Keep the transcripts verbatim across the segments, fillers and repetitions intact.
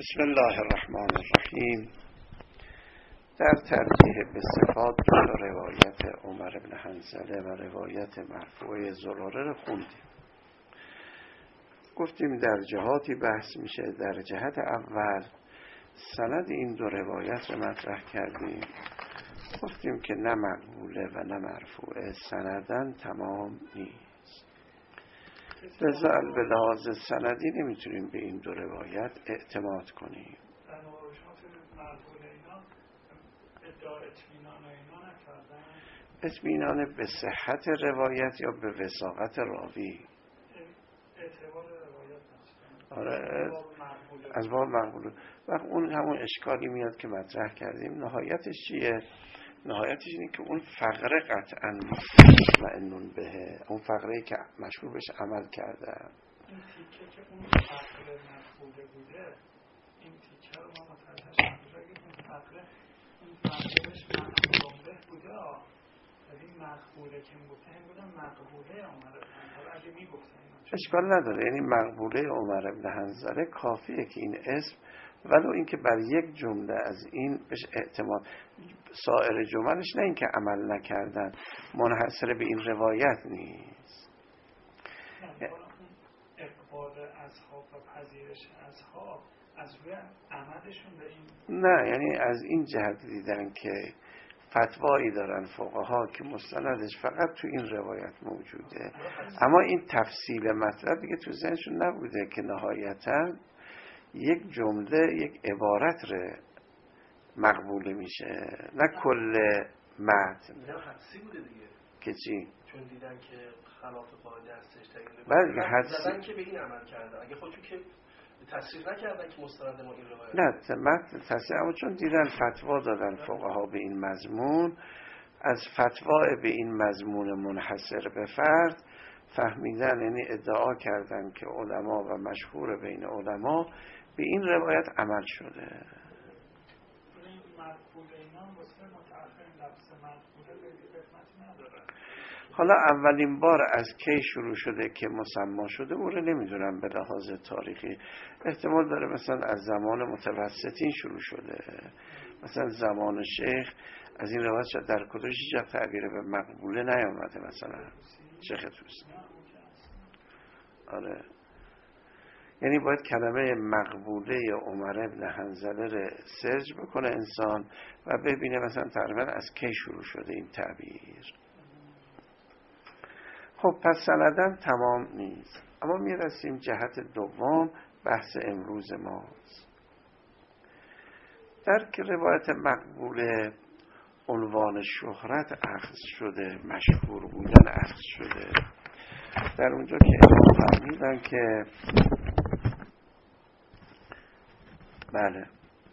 بسم الله الرحمن الرحیم. در ترجیح به صفات دو روایت عمر بن حنظله و روایت مرفوع زراره رو خوندیم. گفتیم در جهاتی بحث میشه. در جهت اول سند این دو روایت رو مطرح کردیم. گفتیم که نه مقبوله و نه مرفوعه، سندن تمام نیست. لذا به لحاظ سندی نمیتونیم به این دو روایت اعتماد کنیم. در مواردشات مرفوعه اینا ادعا اطمینان اینا نکردن؟ اطمینان به صحت روایت یا به وثاقت راوی؟ اعتبار روایت نستن. آره، از باب مقبوله. وقت اون همون اشکالی میاد که مطرح کردیم. نهایتش چیه؟ نهایتش اینه که اون فقره قطعا مطمئنون بهه، اون فقره‌ای که مشهور بهش عمل کرده. این تیکه که اون فقره مقبوله بوده، این تیکه رو ما متوجه شدیم اگه اون فقره اون فقرهش مقبوله بوده، ولی مقبوله که میگفتن این بودن مقبوله عمر بن حنظله اگه میگفتن اشکال نداره. یعنی مقبوله عمر بن حنظله کافیه که این اسم، ولو اینکه بر یک جمله از این بهش اعتماد، سایر جملش نه اینکه عمل نکردن، منحصر به این روایت نیست. نه اون اقبال اصحاب و پذیرش اصحاب از روی عملشون به این، نه یعنی از این جهت دیدن که فتوایی دارن فقها که مستندش فقط تو این روایت موجوده، اما این تفصیل مطلب دیگه تو ذهنشون نبوده که نهایتاً یک جمله یک عبارت ره مقبول میشه، نه کل متن. نه حدسی بوده دیگه. که چی؟ چون دیدن که خلاف قاعده هستش تغییر بله حدسی زدن که به این عمل کرده. اگه خودشون که تصریح نکردن که مستند ما این روایت، نه متن تصریح، اما چون دیدن فتوا دادن فقها به این مضمون، از فتوا به این مضمون منحصر به فرد فهمیدن، یعنی ادعا کردن که علما و مشهور بین علما به این روایت عمل شده. این مقبوله اینا مثل متأخرین لفظ مقبوله به قسمت نداره. حالا اولین بار از کی شروع شده که مسما شده اون رو نمیدونم، به لحاظ تاریخی احتمال داره مثلا از زمان متوسطین شروع شده، مثلا زمان شیخ از این روایت شد در کدوش جا تعبیر به مقبوله نیامده، مثلا شیخ توسی. آره، یعنی باید کلمه مقبوله عمر بن حنظله رو سرچ بکنه انسان و ببینه مثلا تقریبا از کی شروع شده این تعبیر. خب پس سندن تمام نیست، اما میرسیم جهت دوم بحث امروز ماست. در که روایت مقبوله عنوان شهرت اخذ شده، مشهور بودن اخذ شده، در اونجا که امام فرمودن که بله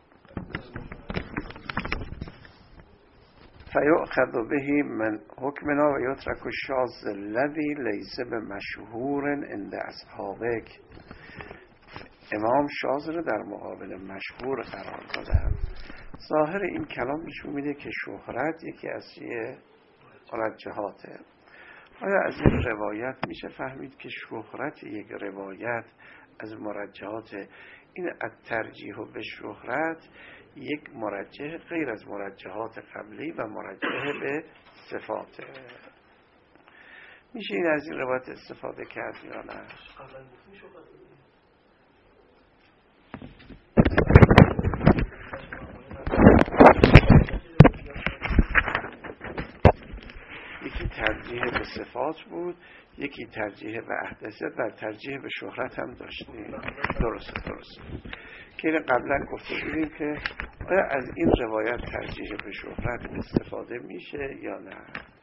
فیؤخذ به من حکمنا و یترک الشاذ الذی لیس بمشهور عند اصحابک. امام شاذ رو در مقابل مشهور قرار دادن. ظاهر این کلام نشون میده که شهرت یکی از چیه؟ مرجحاته. آیا از این روایت میشه فهمید که شهرت یک روایت از مرجحات؟ این الترجیح به شهرت یک مرجح غیر از مرجحات قبلی و مرجح به صفاته. میشه این از این روایت استفاده کرد یا نه؟ یکی ترجیح به صفات بود، یکی ترجیح به احدثیت و ترجیح به شهرت هم داشتیم. درسته درسته که این قبلا گفته بودیم که آیا از این روایت ترجیح به شهرت استفاده میشه یا نه.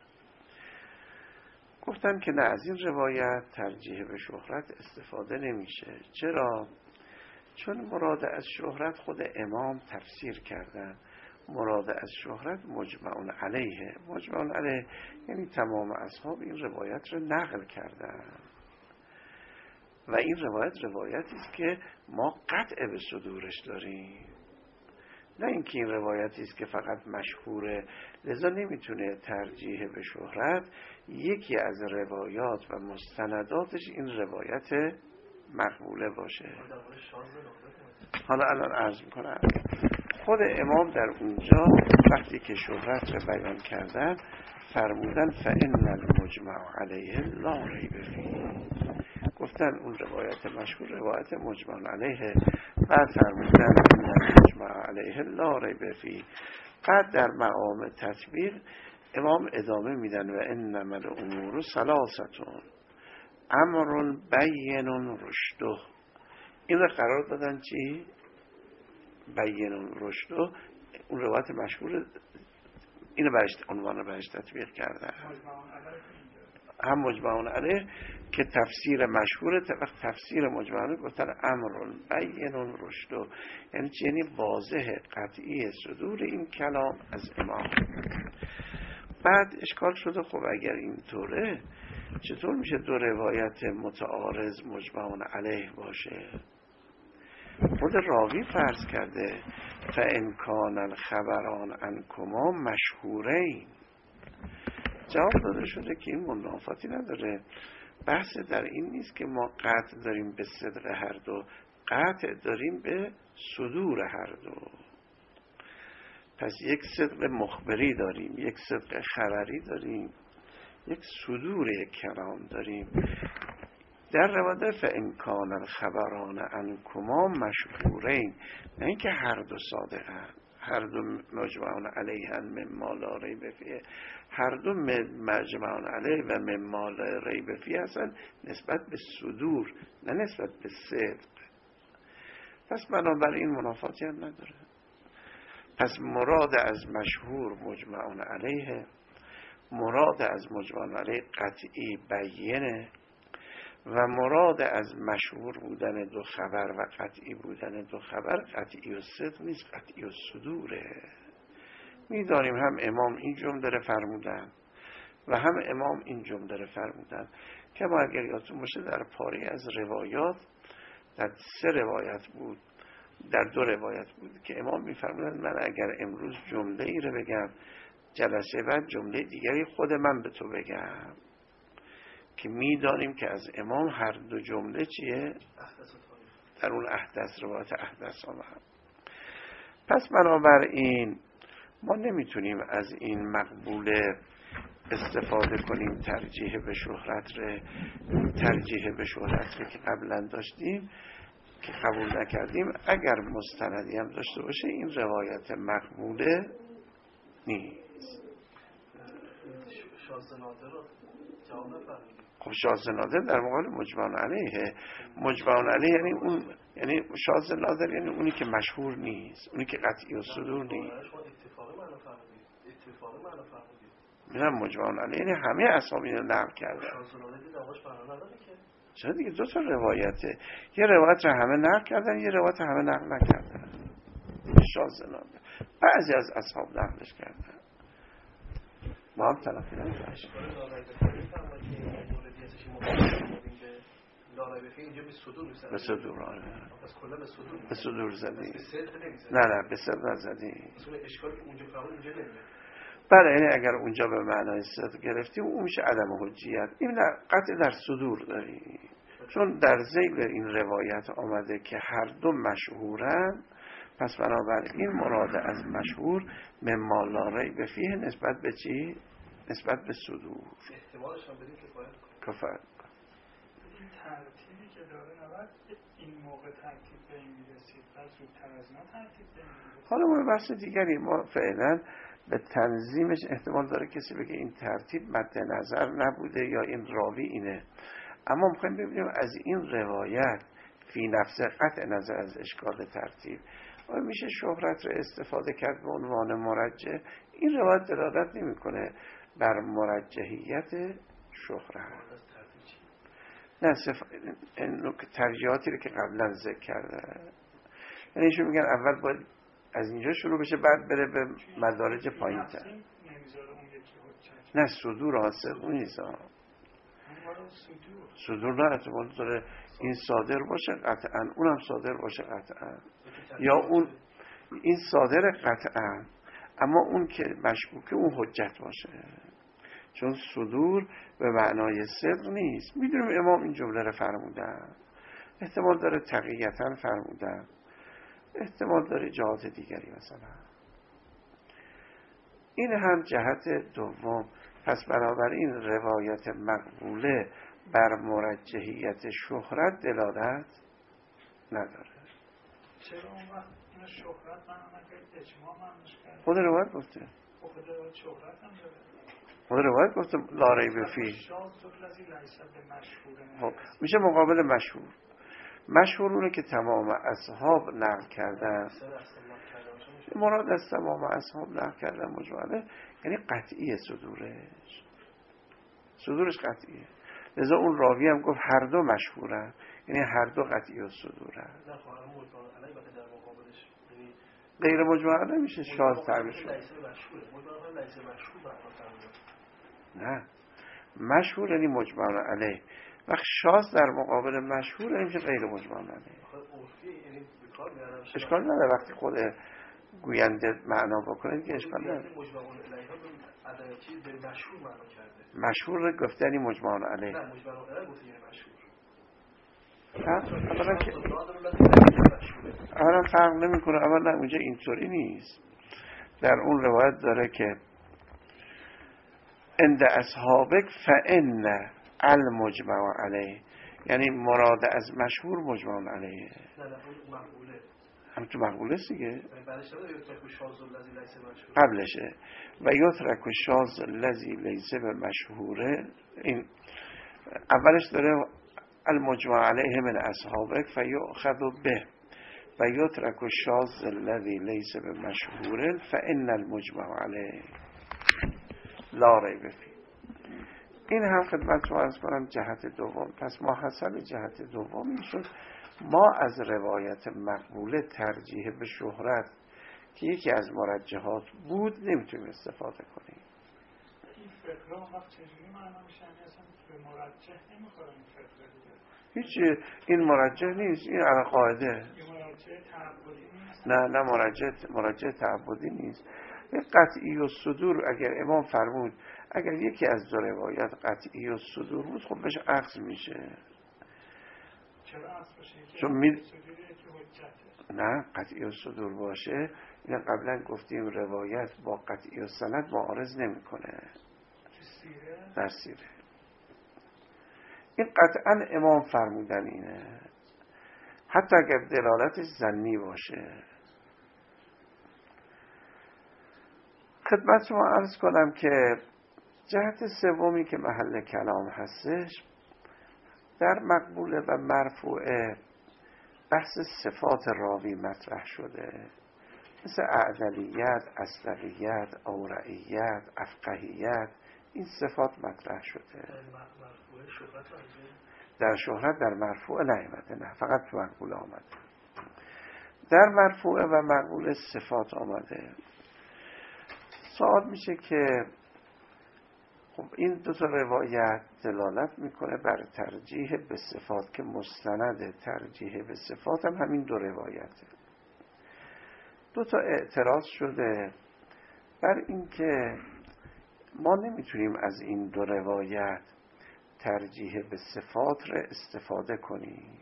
گفتن که نه، از این روایت ترجیح به شهرت استفاده نمیشه. چرا؟ چون مراد از شهرت خود امام تفسیر کردن. مراد از شهرت مجمع علیه. مجمع علیه یعنی تمام اصحاب این روایت رو نقل کردن و این روایت روایتی است که ما قطع به صدورش داریم، نه اینکه این روایتی است که فقط مشهوره. لذا نمیتونه ترجیح به شهرت یکی از روایات و مستنداتش این روایت مقبوله باشه. حالا الان عرض میکنم خود امام در اونجا وقتی که شهرت رو بیان کردن فرمودن فإن المجمع علیه لا ریب فیه، گفتن اون روایت مشهور روایت مجمع علیه، بعد فرمودن ان المجمع علیه لا ریب فیه. بعد در مقام تطبیق امام ادامه میدن و انما الامور ثلاثه امر بین رشده، این رو قرار دادن چی؟ بین رشده. اون روایت مشهور اینو برش عنوان رو برش تطبیق کرده، هم مجمعون علیه که تفسیر مشهور وقت تفسیر مجمعون گفتن امر بین رشده، یعنی چی؟ یعنی واضح قطعی صدور این کلام از امام. بعد اشکال شده خب اگر اینطوره چطور میشه دو روایت متعارض مجمعون علیه باشه؟ خود راوی فرض کرده فإن کان الخبران عنکما مشهورین، جواب داده شده که این منافاتی نداره. بحث در این نیست که ما قطع داریم به صدق هر دو، قطع داریم به صدور هر دو. پس یک صدق مخبری داریم، یک صدق خبری داریم، یک صدور یک کلام داریم. در روایت فإن کان الخبران عنکما مشهورین، نه اینکه هر دو صادقن، هر دو مجمعون علیه مما لا ریب فیه، هر دو مجمعون علیه و مما لا ریب فیه هستن نسبت به صدور نه نسبت به صدق. پس بنابراین منافاتی هم نداره. پس مراد از مشهور مجمعون علیه، مراد از مجمعون علیه قطعی بینه، و مراد از مشهور بودن دو خبر و قطعی بودن دو خبر قطعی و صدق نیست، قطعی و صدوره. میدانیم هم امام این جمله رو فرمودن و هم امام این جمله رو فرمودن که ما اگر یادتون باشه در پاره از روایات در سه روایت بود، در دو روایت بود که امام میفرمودن من اگر امروز جمله ای رو بگم جلسه بعد جمله دیگری خود من به تو بگم، که میدانیم که از امام هر دو جمله چیه؟ در اون احدث روایت احدث آمد. پس بنابراین ما نمیتونیم از این مقبوله استفاده کنیم ترجیح به شهرت ره ترجیح به شهرت ره که قبلا داشتیم که قبول نکردیم. اگر مستندی هم داشته باشه این روایت مقبوله نیست. شاذ نادر رو جواب نفرمید. خب شاذ نادر در مقابل مجمعون علیه، مجمعون علیه یعنی اون، یعنی شاذ نادر یعنی اونی که مشهور نیست، اونی که قطعی و صدور نیست. میگم مجمعون علیه یعنی همه اسامی رو نقل کرده. چرا دیگه دو تا روایته، یه روایت رو همه نقل کردن، یه روایت همه نقل نکردن. شاذ نادر بعضی از اصحاب نقلش کردن. ما هم تلقی نمیشه. به صدور آره. به صدور زدی. نه نه به صدور نزدی. بله یعنی اگر اونجا به معنای صدق گرفتی اون میشه عدم حجیت. این قطع در صدور داری، چون در ذیل این روایت آمده که هر دو مشهورن. پس بنابراین مراد از مشهور مما لا ریب فیه نسبت به چی؟ نسبت به صدور. احتمالش هم بدیم کفایت کفایت. این ترتیبی که داره نباید این موقع ترتیب به این میرسید، بعد زودتر از ما ترتیب به این میرسید. حالا ما بحث دیگری، ما فعلا به تنظیمش احتمال داره کسی بگه این ترتیب مد نظر نبوده یا این راوی اینه، اما میخوایم ببینیم از این روایت فی نفس قطع نظر از اشکال ترتیب آیا میشه شهرت رو استفاده کرد به عنوان مرجح. این روایت دلالت نمیکنه بر مرجحیت شهرت. نه صف... ترجیحاتی رو که قبلا ذکر کرده، یعنی ایشون میگن اول باید از اینجا شروع بشه بعد بره به مدارج پایین تر. نه صدور آسف اون نیست. صدور نه اعتبار داره این صادر باشه قطعا، اونم صادر باشه قطعا، یا اون این صادر قطعا اما اون که مشکوکه اون حجت باشه، چون صدور به معنای صدق نیست. میدونیم امام این جمله رو فرمودن احتمال داره تقییتاً فرمودن، احتمال داره جهات دیگری مثلا. این هم جهت دوم. پس بنابراین روایت مقبوله بر مرجحیت شهرت دلالت نداره. چرا اون وقت این شهرت معنا نکرد، اجماع معناش کرد؟ خود روایت گفته. خود روایت شهرت هم داره. خود روایت گفته لا ریب فیه. خب میشه مقابل مشهور. مشهور اونه که تمام اصحاب نقل کردن. مراد از تمام اصحاب نقل کردن مجمله یعنی قطعی صدورش. صدورش قطعیه. لذا اون راوی هم گفت هر دو مشهورن، یعنی هر دو قطعی صدورن. غیر مجمع علیه میشه شاذ تعبیر شد. نه مشهور یعنی مجمع علیه. وقت شاذ در مقابل مشهور یعنی میشه غیر مجمع علیه. اشکال نداره وقتی خود گوینده معنا بکنه که اشکال نداره. مشهور گفتنی مجمع علیه. نه مجمع علیه گفتنی مشهور. اولا که اولا فرق نمی کنه. اولا اونجا اینطوری نیست. در اون روایت داره که عند اصحابک فان المجمع علیه، یعنی مراد از مشهور مجمع علیه. نه نه اون مقبوله. هم تو مقبوله است دیگه. بعدش داره یترک الشاذ الذی لیس مشهور. قبلشه و یترک الشاذ الذی لیس مشهوره. این اولش داره المجمع علیه من اصحابک فیؤخذ به و یترک الشاذ الذی لیس بمشهور فان المجمع علیه لا ریب فیه. این هم خدمت رو عرض کنم جهت دوم. پس ما حسب جهت دوم این شد ما از روایت مقبوله ترجیح به شهرت که یکی از مرجحات بود نمیتونیم استفاده کنیم. این فقه هم وقت چجوری معنا میشن اصلا به مرجح نمیخوره این فقه هیچ. این مرجح نیست، این علی قاعده. این مرجح تعبدی نیست. نه نه مرجح مرجح تعبدی نیست. یک قطعی و صدور اگر امام فرمود اگر یکی از دو روایت قطعی و صدور بود خب بهش اخذ میشه. چرا اخذ بشه؟ چون می... نه قطعی و صدور باشه این قبلا گفتیم روایت با قطعی و سند معارض نمیکنه. در سیره این قطعا امام فرمودن اینه حتی اگر دلالتش ظنی باشه. خدمت شما عرض کنم که جهت سومی که محل کلام هستش در مقبوله و مرفوعه بحث صفات راوی مطرح شده، مثل اعدلیت، اصدقیت، اورعیت، افقهیت. این صفات مطرح شده. در شهرت در مرفوع نیامده، نه فقط تو مقبول آمده. در مرفوع و مقبول صفات آمده. سوال میشه که خب این دو تا روایت دلالت میکنه بر ترجیح به صفات که مستند ترجیح به صفات هم همین دو روایته. دو تا اعتراض شده بر این که ما نمیتونیم از این دو روایت ترجیح به صفات را استفاده کنیم.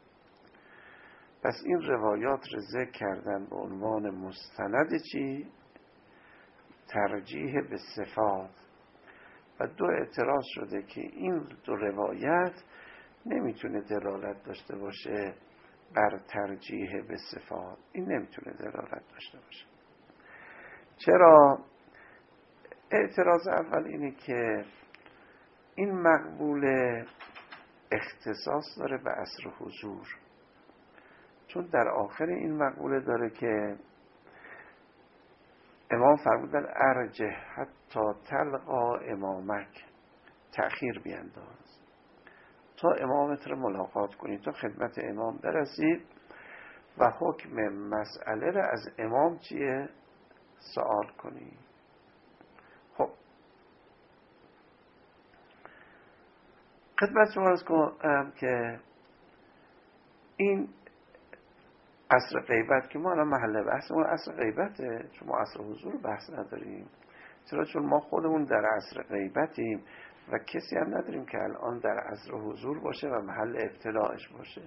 پس این روایات را ذکر کردن به عنوان مستند چی؟ ترجیح به صفات. و دو اعتراض شده که این دو روایت نمیتونه دلالت داشته باشه بر ترجیح به صفات. این نمیتونه دلالت داشته باشه. چرا؟ اعتراض اول اینه که این مقبول اختصاص داره به عصر حضور، چون در آخر این مقبوله داره که امام فرمودن ارجح حتی تلقا امامک، تأخیر بینداز تا امامت رو ملاقات کنید، تا خدمت امام برسید و حکم مسئله رو از امام چیه؟ سوال کنید. خب خدمت شما عرض کنم که این عصر غیبت که ما الان محل بحثمون عصر غیبته، چون ما عصر حضور بحث نداریم. چرا؟ چون ما خودمون در عصر غیبتیم و کسی هم نداریم که الان در عصر حضور باشه و محل ابتلاعش باشه.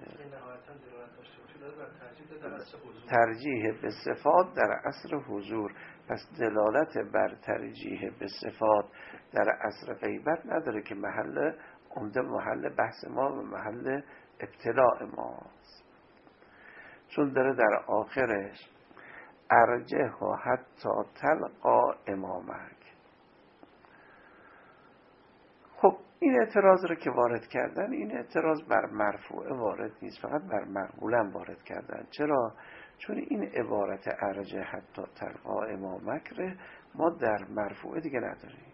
ترجیح به صفات در عصر حضور، پس دلالت بر ترجیح به صفات در عصر غیبت نداره که محل عمده محل بحث ما و محل ابتلاع ماست، چون داره در آخرش ارجه و حتی تلقا امامک. خب این اعتراض رو که وارد کردن، این اعتراض بر مرفوعه وارد نیست، فقط بر مقبولم وارد کردن. چرا؟ چون این عبارت ارجه حتی تلقا امامک رو ما در مرفوعه دیگه نداریم.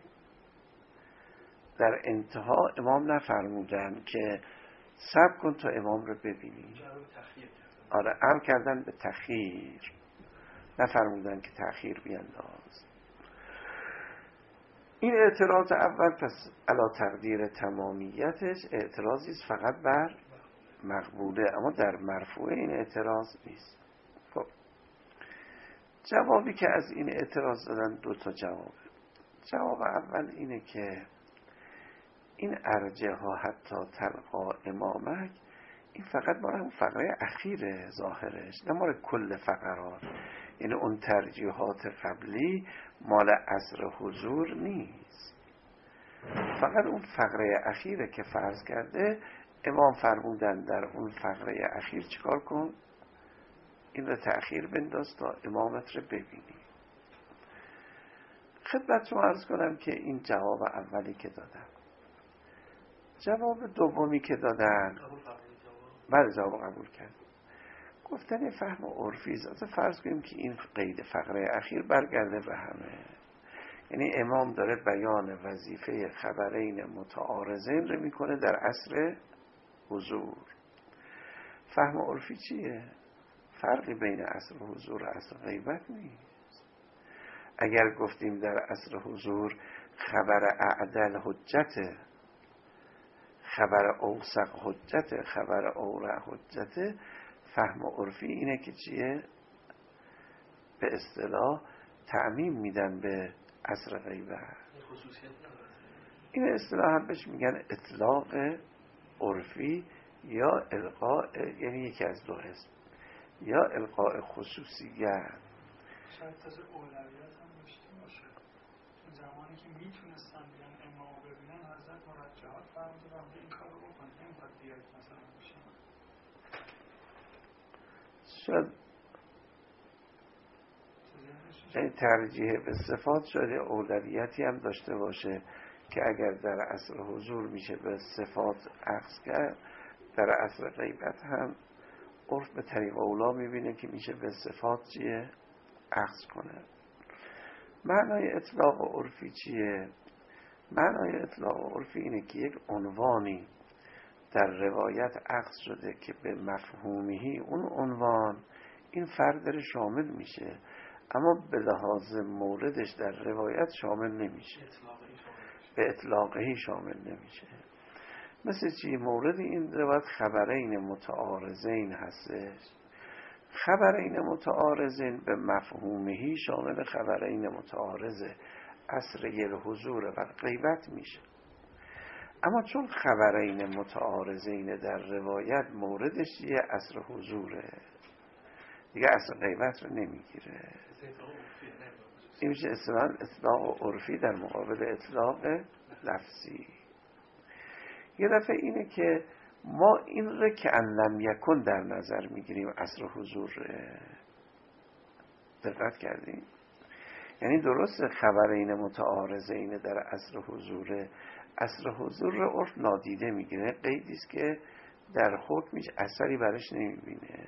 در انتها امام نفرمودن که صبر کن تا امام رو ببینی. آره، امر کردن به تخییر، نفرمودن که تأخیر بینداز. این اعتراض اول پس علا تقدیر تمامیتش اعتراضی است فقط بر مقبوله، اما در مرفوعه این اعتراض نیست. خب جوابی که از این اعتراض دادن دو تا جوابه. جواب اول اینه که این ارجه ها حتی تلقا امامک، این فقط مال اون فقره اخیره ظاهرش، نه مال کل فقرات. یعنی اون ترجیحات قبلی مال عصر حضور نیست، فقط اون فقره اخیره که فرض کرده امام فرمودن در اون فقره اخیر چیکار کن؟ این رو تأخیر بنداز تا امامت رو ببینی. خدمتتون عرض کنم که این جواب اولی که دادن. جواب دومی که دادن بعد جواب قبول کرد، گفتن فهم عرفی است. فرض کنیم که این قید فقره اخیر برگرده به همه، یعنی امام داره بیان وظیفه خبرین متعارضین رو میکنه در عصر حضور. فهم عرفی چیه؟ فرقی بین عصر حضور و عصر غیبت نیست. اگر گفتیم در عصر حضور خبر اعدل حجته، خبر اوثق حجته، خبر اورع حجته، فهم عرفی اینه که چیه؟ به اصطلاح تعمیم میدن به عصر غیبت. این اصطلاح هم بهش میگن اطلاق عرفی یا القاء، یعنی یکی از دو اسم، یا القاء خصوصیت. شاید تازه اولویت هم داشته باشه، چون زمانی که میتونستن بیان امام ببینن حضرت مرجحات فرموده و این کار رو بکنید، نمیخواد بیاید مثلا بشن. شاید این ترجیح به صفات شاید اولویتی هم داشته باشه که اگر در عصر حضور میشه به صفات اخذ کرد، در عصر غیبت هم عرف به طریق اولا میبینه که میشه به صفات چیه؟ اخذ کنه. معنای اطلاق عرفی چیه؟ معنای اطلاق عرفی اینه که یک عنوانی در روایت اخذ شده که به مفهومی اون عنوان این فرد رو شامل میشه، اما به لحاظ موردش در روایت شامل نمیشه، به اطلاقهی شامل نمیشه. مثل چی؟ مورد این روایت خبرین متعارضین هستش. خبرین متعارضین به مفهومهی شامل خبرین متعارضه عصر حضور و غیبت میشه. اما چون خبرین متعارضین در روایت موردش یه عصر حضوره، دیگه عصر غیبت رو نمیگیره. این میشه اصطلاحاً اطلاق عرفی در مقابل اطلاق لفظی. یه دفعه اینه که ما این رو که ان لم یکن در نظر میگیریم عصر حضور. دقت کردیم؟ یعنی درست خبرین متعارضین در عصر حضور، عصر حضور رو عرف نادیده میگیره، قیدی است که در حکمش اثری برش نمیبینه.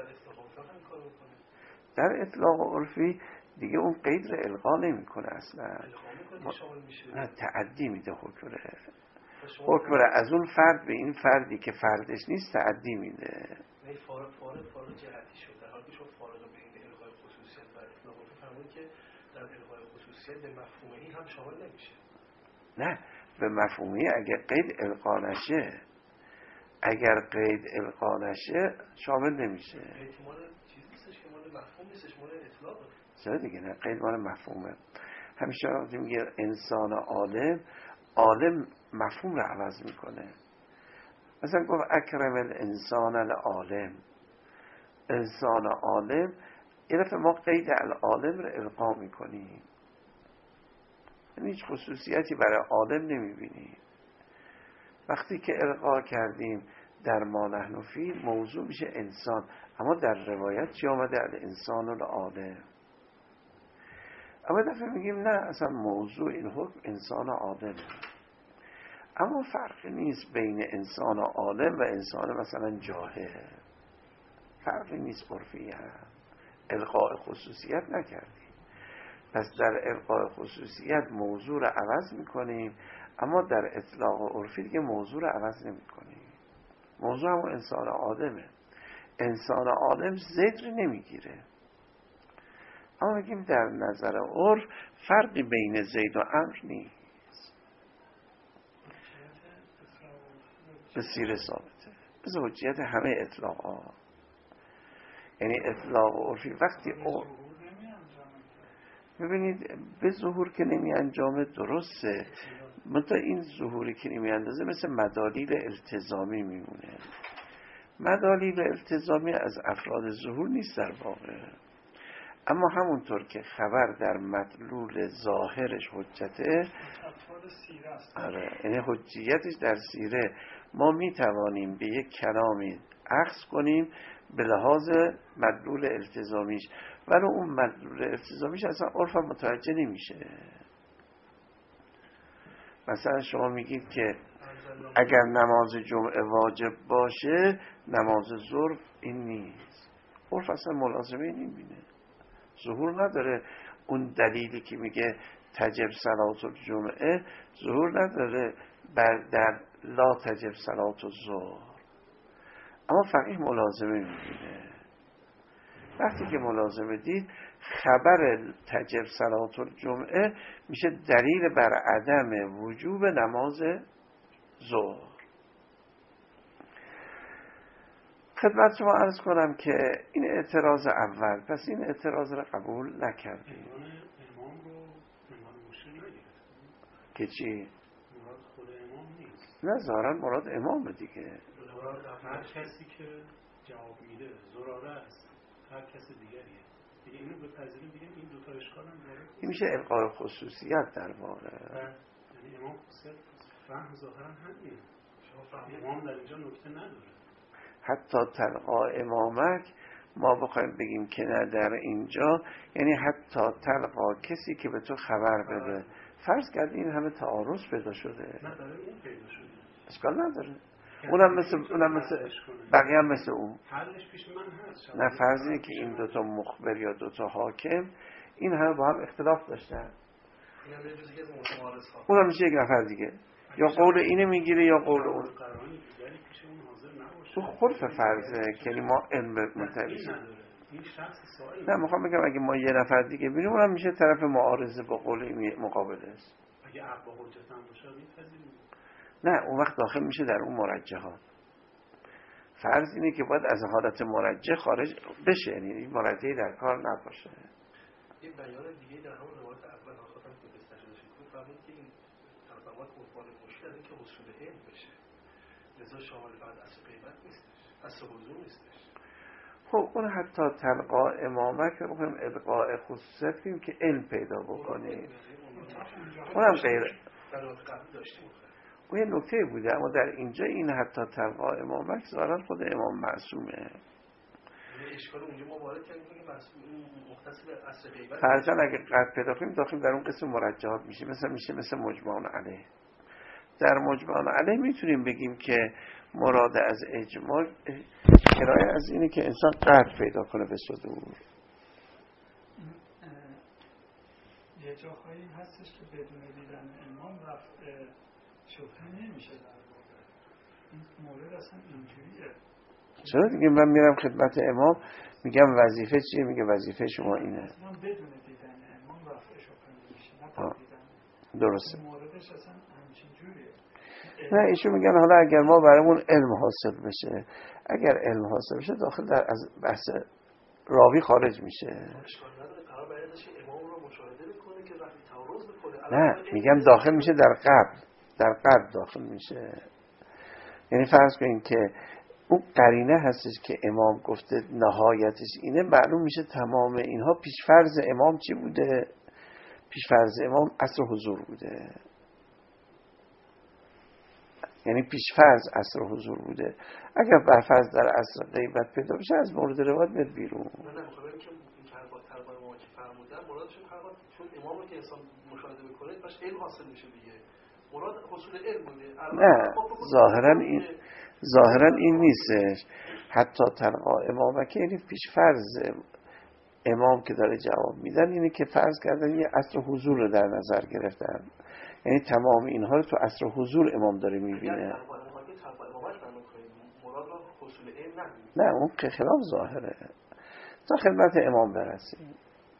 در اطلاق عرفی دیگه اون قید رو الغا نمیکنه اصلا، نه تعدی میده حکم رو. حکم رو از اون فرد به این فردی که فردش نیست تعدی میده. نه فارغ فارغ فارغ جهتی شد، در حالی که شما فارغ بین الغای خصوصیت و اطلاق عرفی فرمودید که در الغای خصوصیت به مفهومی هم شامل نمیشه. نه، به مفهومی اگر قید الغا نشه، اگر قید الغا نشه شامل نمیشه. قید مال چیزی نیستش که مال مفهوم نیستش، مال اطلاقه. چرا دیگه؟ نه، قید مال مفهومه. همیشه وقتی میگه انسان عالم، عالم مفهوم رو عوض میکنه. مثلا گفت اکرم الانسان العالم، انسان عالم، این دفعه ما قید العالم رو القا میکنیم، یعنی هیچ خصوصیتی برای عالم نمیبینیم. وقتی که القا کردیم در ما نحن فی، موضوع میشه انسان، اما در روایت چی آمده؟ الانسان العالم. اما دفعه میگیم نه، اصلا موضوع این حکم انسان عالم، اما فرقی نیست بین انسان عالم و انسان مثلا جاهل، فرقی نیست، عرفی هم القاء خصوصیت نکردیم. پس در القاء خصوصیت موضوع رو عوض میکنیم، اما در اطلاق عرفی دیگه موضوع رو عوض نمیکنیم. موضوع همون انسان عالمه. انسان عالم ضد نمیگیره، اما میگیم در نظر عرف فرقی بین زید و امر نیست، به سیر ثابته، به حجیت همه اطلاقات. یعنی اطلاق عرفی وقتی او ببینید به ظهور که نمی انجام، درسته، منتها این ظهوری که نمی اندازه مثل مدالیل التزامی میمونه. مدالیل التزامی از افراد ظهور نیست در واقع، اما همونطور که خبر در مدلول ظاهرش حجته، آره، یعنی حجیتش در سیره، ما می توانیم به یک کلامی اخذ کنیم به لحاظ مدلول التزامیش، ولی اون مدلول التزامیش اصلا عرف متوجه نمیشه. مثلا شما میگید که اگر نماز جمعه واجب باشه نماز ظهر این نیست، عرف اصلا ملازمه نمیبینه، ظهور نداره. اون دلیلی که میگه تجب صلات الجمعه ظهور نداره بر در لا تجب صلات الظهر، اما فقیه ملازمه میبینه. وقتی که ملازمه دید خبر تجب صلات الجمعه میشه دلیل بر عدم وجوب نماز ظهر. خدمت شما عرض کنم که این اعتراض اول، پس این اعتراض رو قبول نکردیم. امام رو امام مشکل نگیرد که چی؟ مراد خود امام نیست، نه ظاهرا مراد امام دیگه. هر کسی که جواب میده زراره است، هر کسی دیگریه دیگه. اینو بپذیریم دیگه این دوتا اشکال هم داره. این میشه القاء خصوصیت در واقع. یعنی امام خصوصیت فهم ظاهرا همینه، شما فهم امام در اینجا نکته نداره. حتی تلقا امامک ما بخوایم بگیم که نه در اینجا، یعنی حتی تلقا کسی که به تو خبر بده. فرض کرد این همه تعارض پیدا شده، نه داره این پیدا شده، اشکال نداره، اونم مثل اونم مثل بقیه هم مثل اون. حلش پیش من هست. نه فرضی که این دوتا مخبر یا دوتا حاکم این همه با هم اختلاف داشتن، اونم میشه یک نفر دیگه، یا قول اینه میگیره یا قول اون. تو خلف فرضه که ما علم منتبیشیم. نه میخوام بگم اگه ما یه نفر دیگه بینیم اونم میشه طرف معارضه با قول مقابله است. اگه عقب حجت هم باشه میپذیریم. نه اون وقت داخل میشه در اون مرجحات. فرض اینه که باید از حالت مرجح خارج بشه، یعنی این مرجحی در کار نباشه. یه بیان دیگه در همون روایت اول خاطرم که استشهاد شد فرمود که این تفاوت عنوان مشکل از اینکه اصول علم بشه، لذا شامل فقط اصل غیبت نیستش، اصل حضور نیستش. خب اون حتی تلقا امامک رو بکنیم القاء خصوصیت کنیم که علم پیدا بکنیم، اونم غیر اون یه نکته بوده، اما در اینجا این حتی تلقا امامک ظاهرا خود امام معصومه. اشکال اونجا ما وارد کردیم که مختص به اصل غیبت فرضاً اگه قطع پیدا کنیم داخل در اون قسم مرجحات میشه، مثلا میشه مثل مجمع علیه. در مجمع علیه میتونیم بگیم که مراد از اجماع کرایه از اینه که انسان قطع پیدا کنه به صدور. یه جاهایی هستش که بدون دیدن امام رفع شبهه نمیشه در واقع. این مورد اصلا اینجوریه. چرا دیگه من میرم خدمت امام میگم وظیفه چیه؟ میگه وظیفه شما اینه. اصلا بدون دیدن امام رفع شبهه نمیشه، نه با دیدن. درسته. موردش اصلا همچین جوریه. نه ایشون میگن حالا اگر ما برامون علم حاصل بشه، اگر علم حاصل بشه داخل در از بحث راوی خارج میشه. نه میگم داخل میشه در قبل، در قلب داخل میشه. یعنی فرض کنید که اون قرینه هستش که امام گفته نهایتش اینه، معلوم میشه تمام اینها پیشفرض امام چی بوده؟ پیشفرض امام عصر حضور بوده. یعنی پیشفرض عصر حضور بوده. اگر برفرض در عصر غیبت پیدا بشه از مورد روایت میاد بیرون. نه نه میخوام بگم که این حرفات طلبای ما که فرمودن مرادشون حرفات چون امامو که انسان مشاهده بکنه باش علم حاصل میشه دیگه. مراد حصول علم بوده. نه ظاهرا این ظاهرا این نیستش. حتی تنها امامه که یعنی پیشفرض امام که داره جواب میدن اینه که فرض کردن یه عصر حضور رو در نظر گرفتن. یعنی تمام اینها رو تو عصر حضور امام داره میبینه. نه اون که خلاف ظاهره. تا خدمت امام برسیم.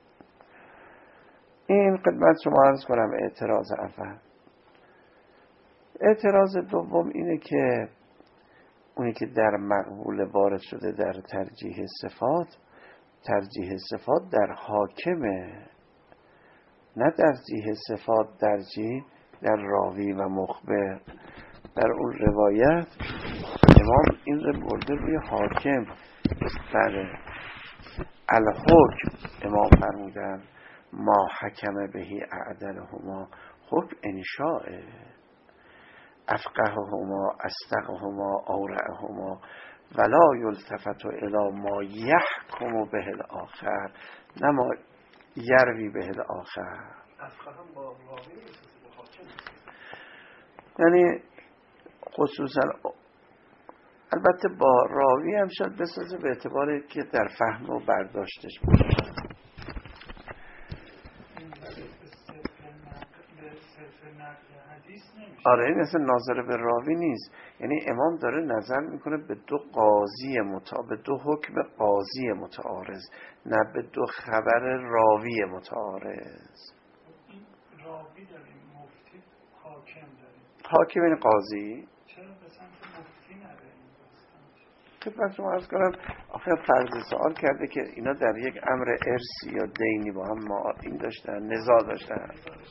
این خدمت شما عرض کنم اعتراض اول. اعتراض دوم اینه که اونی که در مقبول وارد شده در ترجیح صفات، ترجیح صفات در حاکمه، نه ترجیح صفات درجی در راوی و مخبر. در اون روایت امام این رو برده روی حاکم. بله الحکم امام فرمودن ما حکم بهی اعدلهما، حکم انشاءه، افقههما استقهما اورعهما ولا یلتفت الی ما یحکم به الاخر نه ما یروی به الاخر. افقهم با راوی یعنی خصوصا البته با راوی هم شاید بسازه به اعتبار که در فهم و برداشتش باشه. آره این اصلا ناظر به راوی نیست. یعنی امام داره نظر میکنه به دو قاضی متا به دو حکم قاضی متعارض، نه به دو خبر راوی متعارض. راوی داریم، مفتی حاکم داریم. حاکم این قاضی چرا به سمت مفتی نداریم؟ خدمت شما عرض کنم آخر فرض سوال کرده که اینا در یک امر ارثی یا دینی با هم ما این داشتن، نزاع داشتن.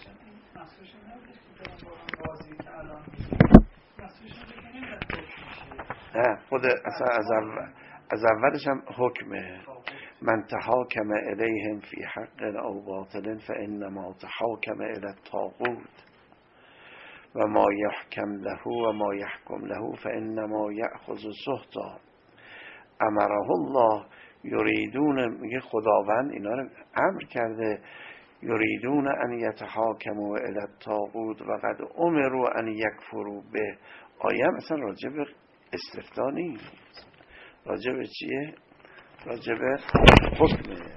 نه خود اصلا از اول از اولش هم حکمه من تحاکم الیهم فی حق او باطل فانما تحاکم الی الطاغوت و ما یحکم له و ما یحکم له فانما یأخذ سحتا امره الله یریدون. میگه خداوند اینا رو امر کرده یریدون ان یتحاکموا الی الطاغوت و قد امروا ان یکفروا به. آیه مثلا راجع به استفتاء نیست، راجع به چیه؟ راجع به حکمه.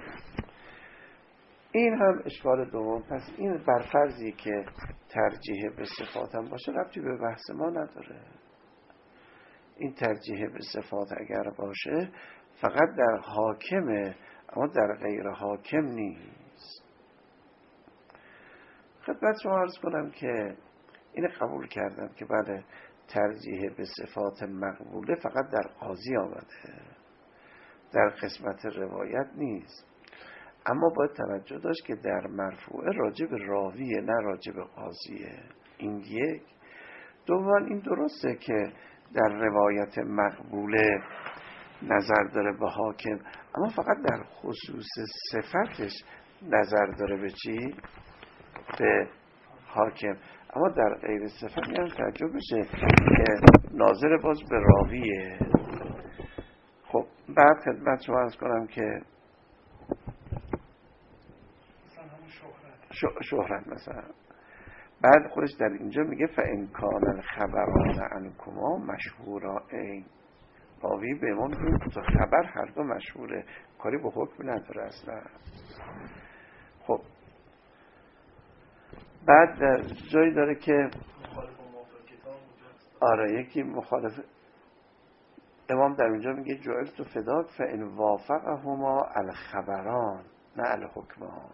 این هم اشکال دوم. پس این برفرضی که ترجیح به صفات هم باشه ربطی به بحث ما نداره. این ترجیح به صفات اگر باشه فقط در حاکمه اما در غیر حاکم نیست. خدمت شما عرض کنم که این قبول کردم که بله ترجیح به صفات مقبوله فقط در قاضی آمده، در قسمت روایت نیست. اما باید توجه داشت که در مرفوعه راجع به راویه نه راجع به قاضیه. این یک. دوم این درسته که در روایت مقبوله نظر داره به حاکم اما فقط در خصوص صفتش نظر داره به چی؟ به حاکم. اما در غیر صفت میان تعجب بشه که ناظر باز به راویه. خب بعد خدمت شما عرض کنم که شهرت مثلا بعد خودش در اینجا میگه فَإِنْ كَانَ الْخَبَرَانَ عَنْكُمَا مَشْهُورَانِ. راوی به ما میگه تو خبر هر دو مشهوره، کاری به حکم نداره اصلا. خب بعد در جایی داره که آره یکی مخالف امام در اینجا میگه جعلت فداک فإن وافقهما الخبران نه الحکمان.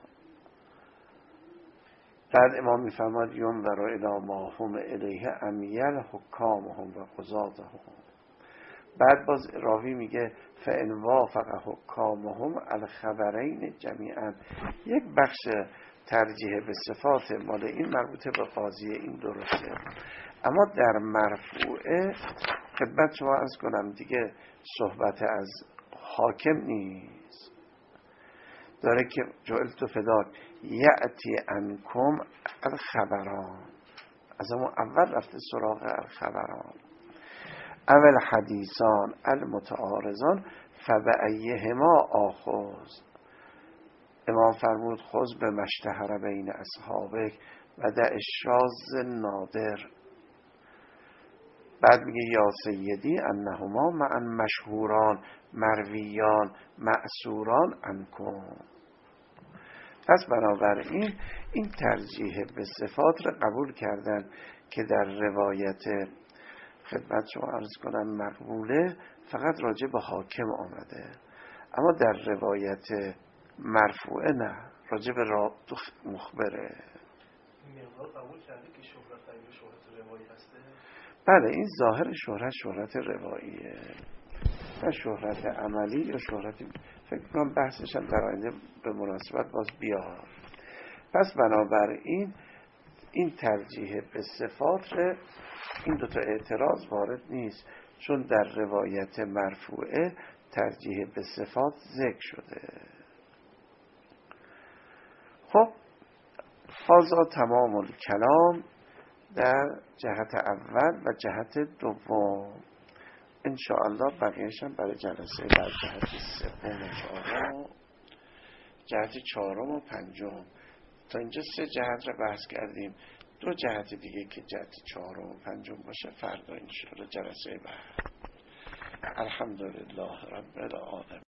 بعد امام میفرماد ینظر الی ما هم الیه امیل حکامهم و قضاتهم بعد باز راوی میگه فإن وافق حکامهم الخبرین جمیعا. یک بخش ترجیح به صفات مال این مربوطه به قاضی، این درسته، اما در مرفوعه خدمت شما عرض کنم دیگه صحبت از حاکم نیست، داره که جعلت فداک یأتی عنکم الخبران، از همون اول رفته سراغ الخبران. اول حدیثان المتعارضان فبأیهما آخذ. امام فرمود خذ به مشتهر بین اصحابک و دع الشاذ نادر. بعد میگه یا سیدی انهما معا مشهوران مرویان معصوران عنکم. پس بنابراین این ترجیح به صفات را قبول کردن که در روایت خدمت شما عرض کنم مقبوله فقط راجع به حاکم آمده، اما در روایت مرفوعه نه، راجع به مخبره. مقدار قبول کرده که شهرت این شهرت روایی هسته؟ بله، این ظاهر شهرت شهرت رواییه، نه شهرت عملی یا شهرت. فکر کنم بحثش هم در آینده به مناسبت باز بیاد. پس بنابراین این ترجیح به صفات این دوتا اعتراض وارد نیست، چون در روایت مرفوعه ترجیح به صفات ذکر شده. خب هذا تمام الکلام در جهت اول و جهت دوم. انشاءالله بقیهش هم برای جلسه در جهت سوم و چهارم، جهت چهارم و پنجم. تا اینجا سه جهت را بحث کردیم، دو جهت دیگه که جهت چهارم و پنجم باشه فردا انشاءالله جلسه بعد. الحمدلله رب العالمین.